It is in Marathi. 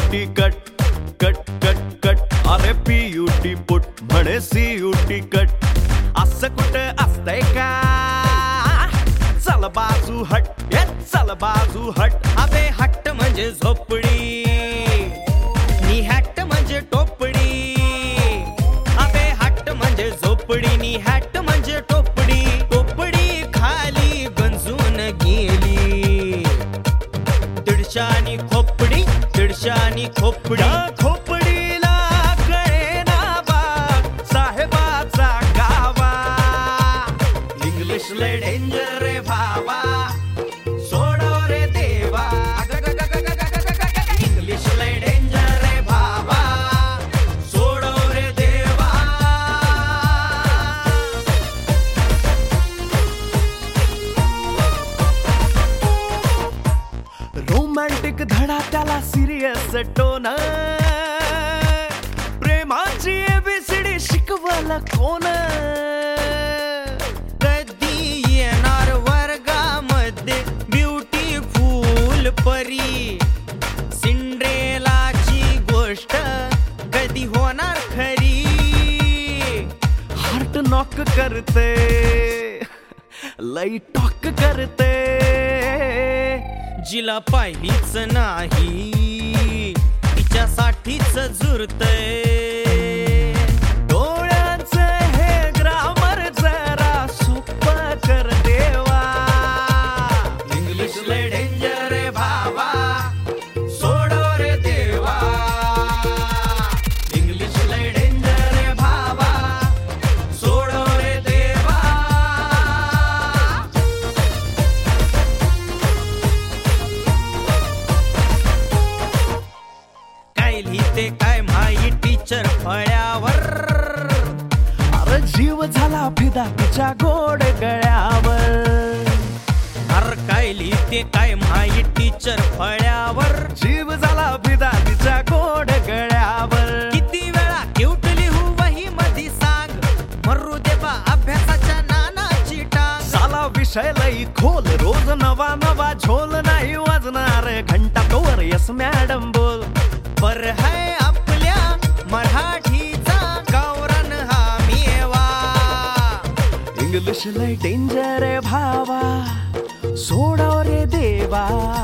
CUT cut cut cut cut अरे PUT पुट म्हणे CUT कट असं कुठं असतंय का चल बाजू हट चल बाजू हट अबे हट्ट म्हणजे झोपडी नी हॅट म्हणजे टोपडी अबे हट्ट म्हणजे झोपडी नी हॅट म्हणजे टोपडी टोपडी खाली गंजून गेली दीडशानी खोपडी दीडशानी खोपडी खोपडीला कळेना बा साहेबाचा गावा इंग्लिश लय डेंजर रे भावा सोडो रे देवा इंग्लिश लय डेंजर रे भावा सोडो रे देवा रोमॅन्टिक धडा त्याला सिरियस टोन प्रेमाची ABCD शिकवल कोण कधी येणार वर्गामध्ये ब्युटीफुल परी सिंड्रेलाची गोष्ट कधी होणार खरी हार्ट नॉक करते लई टॉक करते जिला पाहिलीच नाही तिच्यासाठीच झुरतय डोळ्यांचं हे ग्रामर जरा सोपं कर देवा इंग्लिश लय डेंजर रे भावा सोडो रे देवा इंग्लिश लय डेंजर रे भावा सोडो रे देवा काय लिहिते काय माई टीचर फळ्यावर अरे जीव झाला फिदा तिच्या गोड गळ्यावर अर काय लिहिते काय माई टीचर फळ्यावर जीव झाला फिदा तिच्या गोड गळ्यावर किती वेळा क्यूट लिहू वही मधी सांग मरू दे बा अभ्यासाच्या नानाची टांग साला विषय लई खोल रोज नवा नवा झोल नाही वाजणार घंटा कवर यस मॅडम बोल पर है आपल्या मराठीचा गावरान हा मेवा इंग्लिश लय डेंजर भावा सोडो रे देवा